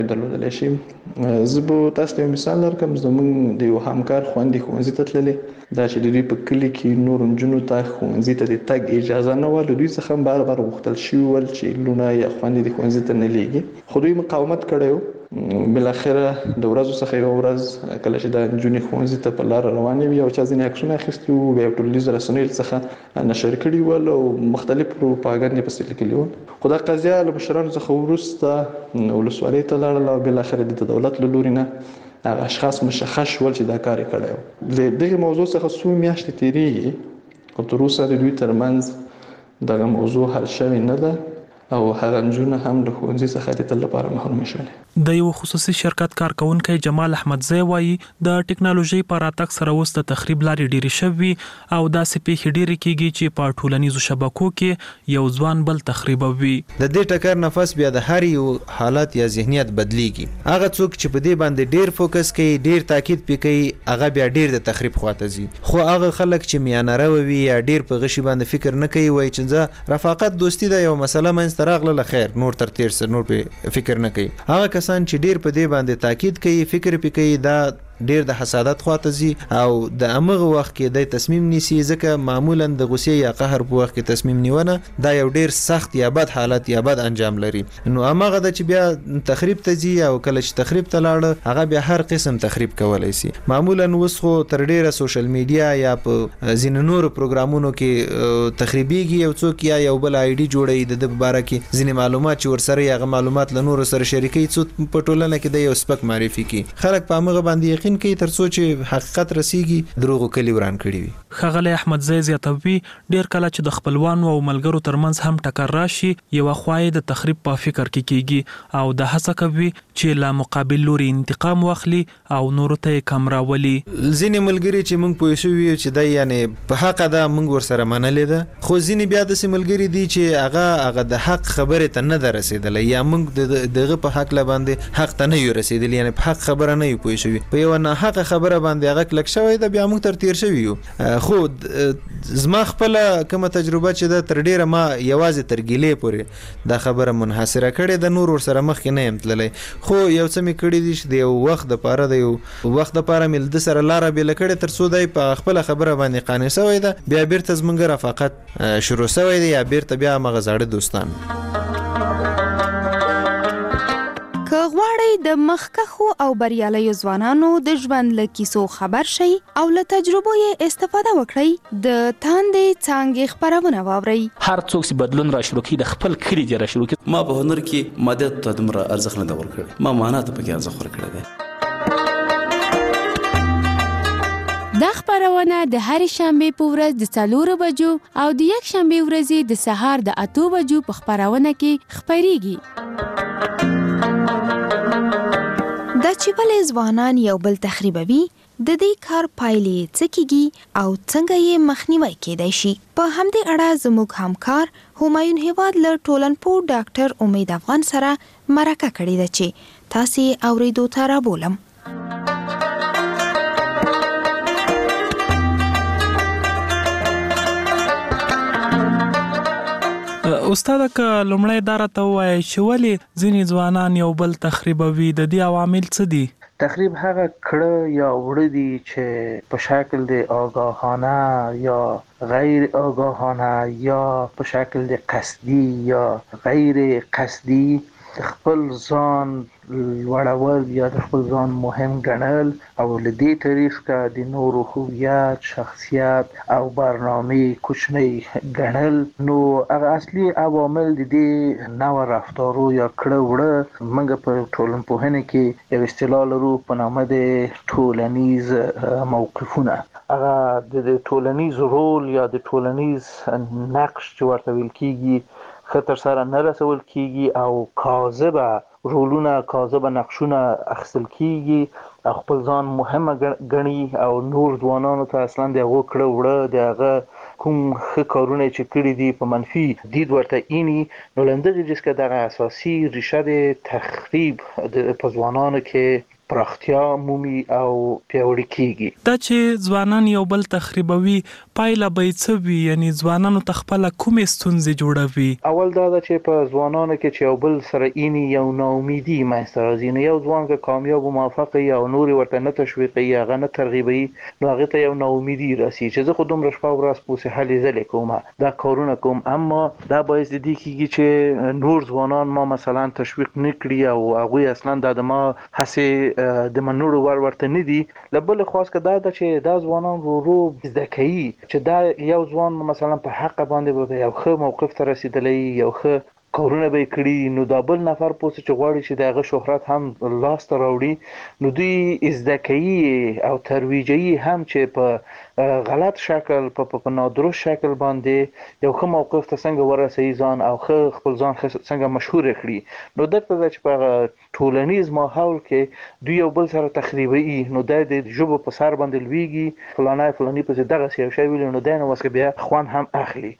درلودلی شي. زه به تاسو ته مثال درکړم. زموږ د یو همکار خویندې ښوونځي ته تللې، دا چې د دوی په کلي کې نور نجونو ته ښوونځي ته د تګ اجازه نه وه. له دوی څخه هم بار بار غوښتل شوي ول چې لوڼه یا خویندې د ښوونځي ته نه لیږي، خو دوی مقاومت کړی و. بالاخره د ورځو څخه یوه ورځ کله چې دا نجونې ښوونځي ته په لاره روانې وي او چا ځینې عکسونه اخیستي وو، بیا یې ټولنیزو رسنیو څخه نشر کړي ول او مختلف پروپاګند یې پسې لیکلي ول. خو دا قضیه له مشرانو څخه وروسته ولسوالۍ ته لاړله او بالاخره د دولت له لوري نه هغه اشخاص مشخص شول چې دا کار یې کړی و. د دغې موضوع څخه څو میاشتې تېرېږي خو تر اوسه د دوی ترمنځ دغه موضوع حل شوې نه ده او هغه نجونې هم له ښوونځي څخه د تل لپاره محرومې شولې. د یو خصوصي شرکت کارکونکی جمال احمدزی وایي د ټکنالوژي په راتګ سره اوس د تخریب لارې ډېرې شوي او داسې پیښې ډېرې کېږي چې په ټولنیزو شبکو کې یو ځوان بل تخریبوي. د دې ټکر نفس بیا د هر یو حالت یا ذهنیت بدلیږي. هغه څوک چې په دې باندې ډېر فوکس کوي، ډېر تاکید پې کوي، هغه بیا ډېر د تخریب خواته ځي. خو هغه خلک چې میانه روي وي یا ډېر په غشي باندې فکر نه کوي، وایي چې زه رفاقت دوستي ده، یو مسله منځته راغله خیر، نور تر تیر سره نور په فکر نه کوي. هغه کسان چې ډیر په دې باندې تاکید کوي، فکر پې کوي، دا ډیر د حسادت خواته ځي او د امغه وخت کې د تصمیم نیسي، ځکه معمولا د غصې یا قهر په وخت کې تصمیم نیونه دا یو ډیر سخت یا بد حالت یا بد انجام لري. نو امغه د چې بیا تخریب ته ځي او کله چې تخریب ته لاړ هغه بیا هر قسم تخریب کولای شي. معمولا اوس خو تر ډیره سوشل میډیا یا په ځینو نورو پروګرامونو کې تخریبيږي، یو څوک یا یو بل آی ډي جوړي د باره کې ځینې معلومات چې ورسره هغه معلومات له نورو سره شریکي، څو په ټولنه کې د یو سپک معرفي کی خلک په امغه باندې یقین کوي تر څو چې حقیقت رسیږي دروغ کلی وران کړی وي. ښاغلی احمدزی زیاتوي ډیر کله چې د خپلوانو او ملګرو ترمنځ هم ټکر راشي، یو خواهی د تخریب په فکر کې کیږي او د هڅه کوي چې لا مقابل لوري انتقام واخلي او نور ته کم راولي. ځینې ملګری چې موږ پوه شو چې دا یعنی په حق ده موږ ورسره منلې ده، خو ځینې بیا د ملګری دي چې هغه د حق خبره ته نه رسیدلی یا موږ دغه په حق باندې حق ته نه یو رسیدلی، یعنی په حق خبره نه یو پوه شوی، په یو نه حق خبره باندې هغه کلک شوی ده، بیا موږ تر تیر شوی یو. خو زما خپل کومه تجربه چې ده تر ډیره ما یوازې تر ګیلې پورې دا خبره منحصره کړې ده، نور ورسره مخکې نه یم تللی. خو یو څه مې کړي دي چې د یو وخت دپاره مې د سره لاره بېله کړې تر څو دی په خپله خبره باندې قانع شوی ده، بیا بیرته زموږ رفاقت شروع شوی دی یا بیرته بیا همغه زاړه دوستان. که غواړئ د مخکښو او بریالیو ځوانانو د ژوند له کیسو خبر شئ او له تجربو یې استفاده وکړئ، د تاندې څانګې خپرونه واورئ. هر څوک چې بدلون را شروع کړي د خپل کلي دې را شروع کړي. ما په هنر کې مادیات ته دومره ارزښت نه دی ورکړی، ما معنا ته پکې ارزښت ورکړی دی. دا خپرونه د هرې شنبې په ورځ د 4 بجو او د یک شنبې ورځې د سهار د 8 بجو په خپرونه کې خپریږي. دا چې ولې ځوانان یو بل تخریبوي، د دې کار پایلې څه کیږي او څنګه یې مخنیوی کیدای شي، په همدې اړه زموږ همکار همایون هیواد له ټولنپوه ډاکټر امید افغان سره مرکه کړې ده چې تاسې اوریدو ته رابولم. استاد که لومړی دا راته ووایئ چې ولې ځینې ځوانان یو بل تخریبوي، د دې عوامل څه دي؟ تخریب هغه کړه یا وړه دي چې په شکل د آگاهانه یا غیر آگاهانه یا په شکل د قصدي یا غیر قصدي خپل ځان لوړول یا د خپل ځان مهم ګڼل او له دې طریقه د نورو هویت، شخصیت او برنامه کوچنی ګڼل. نو هغه اصلي عوامل د دې نوع رفتارو یا کړه وړه موږ په ټولنپوهنه کې یو اصطلاح لرو په نامه د ټولنیز موقفونه. هغه د ټولنیز رول یا د ټولنیز نقش چې ورته ویل کېږي خطر سره نه رسول کېږي او کاذبه رولونه، کاذبه نقشونه اخیستل کېږي او خپل ځان مهمه ګڼي او نور ځوانانو ته اصلا د هغو کړه وړه د هغه کوم ښه کارونه چې کړي دي په منفي دید ورته اینی. نو له همدغې جز که دغه اساسي ریشه د تخریب په ځوانانو کې پراختیا مومي او پیاوړي کیږي. دا چې ځوانان یو بل تخریبوي پایله به څه وي؟ یعنی ځوانانو ته خپل کومې ستونزې جوړوي؟ اول دا چې په ځوانانو کې چې یو بل سره اینی یو ناامیدي منځته راځي. نو یو ځوان که کامیاب او موفق وي او نور ورته نه تشویقي هغه نه ترغیبي، نو هغه ته یو ناامیدي راسي چې زه خو دومره شپه ورځ پوسې هلې ځلې کوم، دا کارونه کوم، اما دا باعث دي کیږي چې نور ځوانان ما مثلا تشویق نکړي او هغه اصلا د ما هڅه د منورو ورته نه دي. لبل خاص کدا چې دا ځوانان ورو زده کوي چې دا یو ځوان مثلا په حق باندې به یو ښه موقف ته رسیدلی، یو ښه کارونه به کړی، نو دا بل نفر پوسټ چې غواړي چې دغه شهرت هم لاس ته راوړي، نو دوی زده کوي او ترویجي هم چې په غلط شکل په نادرست شکل باندې یو ښه موقف ته څنګه ورسوي ځان او خپل ځان څنګه مشهور کړي. نو دغه چې په ټولنیز ماحول کې دوی یو بل سره تخریبي، نو د ژبه په سر باندې لويږي، فلانی په دغه یو شی ویل، نو دا نو واسه بیا خوان هم اخلي.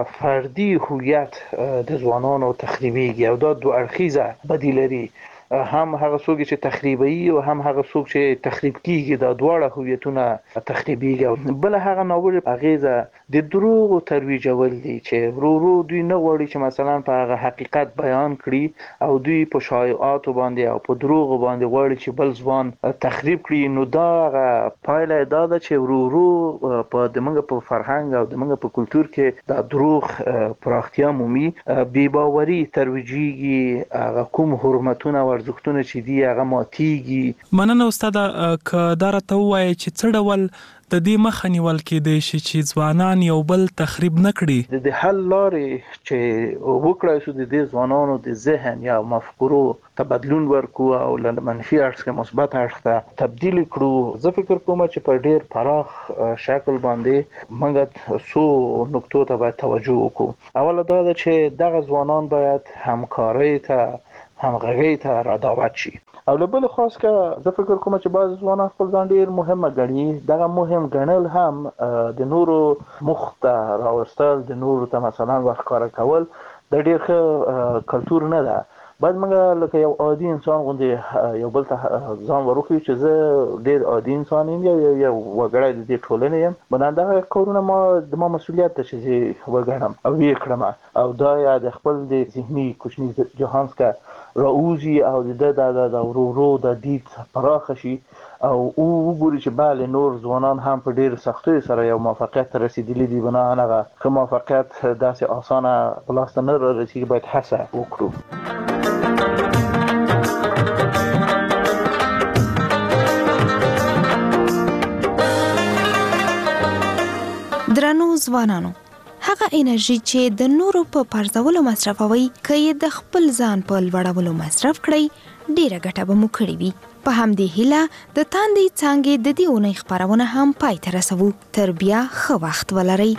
فردي هویت د ځوانانو او تخریبيږي او دا دوه اړخیزه بدی لري، هم هغه څوک چې تخریبي او هم هغه څوک چې تخریب کیږي، دا دواړه هویتونه تخریبيږي. بل هغه ناول اغیزه د دروغ او ترویجول دي چې ورو دوی نه غواړي چې مثلا په هغه حقیقت بیان کړي او دوی په شایعات باندې او په دروغ باندې غواړي چې بل ځوان تخریب کړي. نو دا پایله دا ده چې ورو په دمنګ په فرهنګ او دمنګ په کلچر کې دا دروغ پراختیا مومي، بی باوري ترویجيږي، هغه کوم حرمتونه ارزښتونه چې دی هغه ماتيږي. مننه استاد، که دا راته وایي چې څه ډول د دې مخه نیول کېدای شي چې ځوانان یو بل تخریب نه کړي؟ د حل لارې چې وکړای شو د دې ځوانانو د ذهن یا مفکورو تبدلون ورکو او له منفي اړخ څخه مثبت اړخ ته تبدیل کړو. زه فکر کوم چې په ډیر پراخ شکل باندې موږ څو نقطو ته باید توجه وکړو. اوله دا ده چې دغه ځوانان باید همکارۍ ته همغږۍ ته رادعوت شي، او له بل خاص که زه فکر کوم چې بعض ځوانان خپل ځان ډیر مهمه ګڼي، دغه مهم ګڼل هم د نورو مخ ته راوستل، د نورو ته مثلا ورښکاره کول د ډیر ښه کلتور نه ده. باید موږ لکه یو عادي انسان غوندې یو بل ته ځان ورکړو چې زه ډیر عادي انسان یم، یو وګړی د دې ټولنې یم، بنا دغه کارونه د ما مسؤلیت ده چې زه وګڼم او یې کړم، او دا یا د خپل د ذهني کوچني جهان څخه راوځي او د ورو د دید پراخه شي او وګوري چې بله نور ځوانان هم په ډیر سختۍ سره یو موفقیت ته رسیدلي دي. بنا هغه ښه موفقیت داسې اسانه په لاس ته نه رارسیږي، باید هڅه وکړو. درنو ځوانانو، هغه انرژي چې د نورو په پرځولو مصرفوي، که یې د خپل ځان په لوړولو مصرف کړئ، ډیره ګټه به مو کړې وي. په همدې هیله د تاندې څانګې د دې اونۍ خپرونه هم پای ته رسوو. تر بیا ښه وخت ولرئ.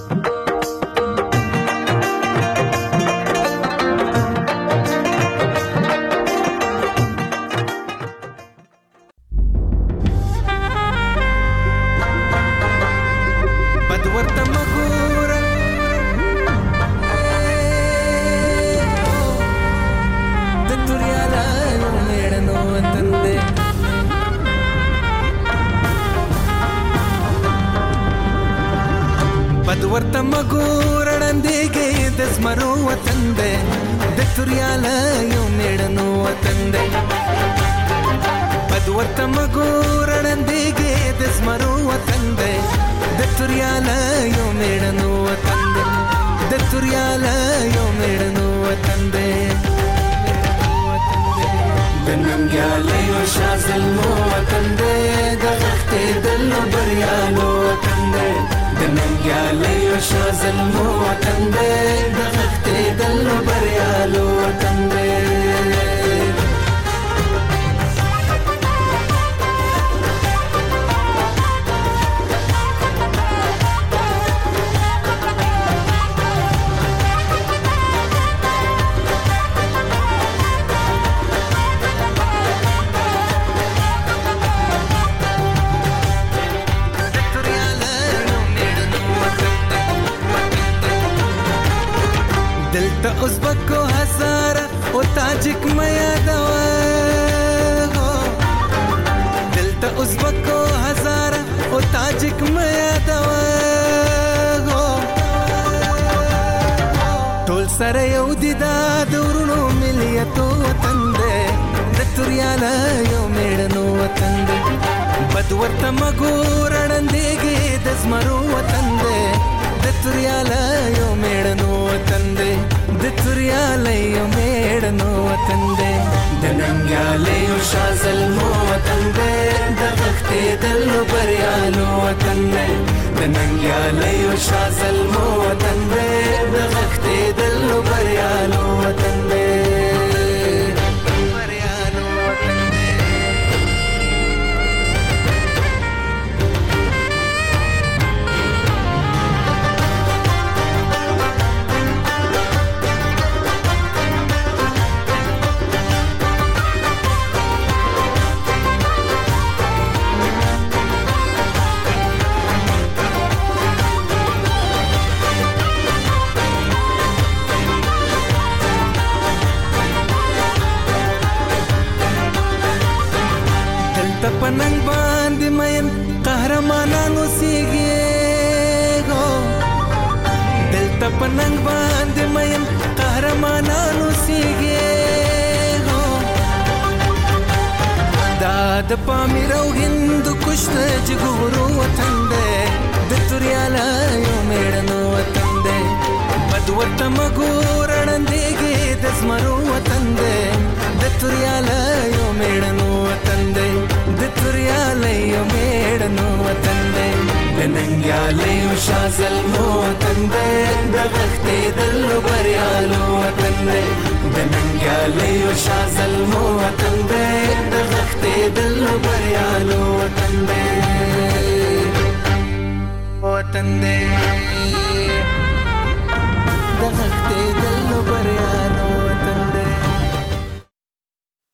ورته مګور وړاندېږي د زمرو وطن دی، د توریاله یو میړنو وطن دی. بد ورته مګور وړاندېږي د زمرو وطن دی، د توریاله یو میړنو وطن دی، د توریاله یو میړنو وطن دی. د ننګیالیو شازلمو وطن دی، د غښتېدلو بریالو وطن دی، د ننګیالیو شازلمو وطن دی، د غښتېدلو بریالو وطن دی. سره یو دی دا دورونو ملیتو وطن دی د توریاله یو میړنو وطن دی بد ورته مګور ړندېږي د زمرو وطن دی د توریاله یو میړنو وطن دی د توریاله یو میړنو وطن دی د ننګیاله یو شازلمو وطن دی د غښتېدلو بریالو وطن دی د ننګیاله یو شازلمو وطن دی د غښتېدلو بریالو وطن دی پننګ باندې مین قهرمانانو سیږي دلته پننګ باندې مین قهرمانانو سیږي دا د پامیر او هند کشت جګورو وطن دی د توریاله یو میړنو وطن دی بد ورته مګور ړندېږي د زمرو وطن دی د توریاله یو میړنو وطن دی د توریاله یو میړنو وطن دی د ننګیاله یو شازلمو وطن دی د غښتېدلو بریالو وطن دی د ننګیاله یو شازلمو وطن دی د غښتېدلو بریالو وطن دی وطن دی د غښتېدلو بریالو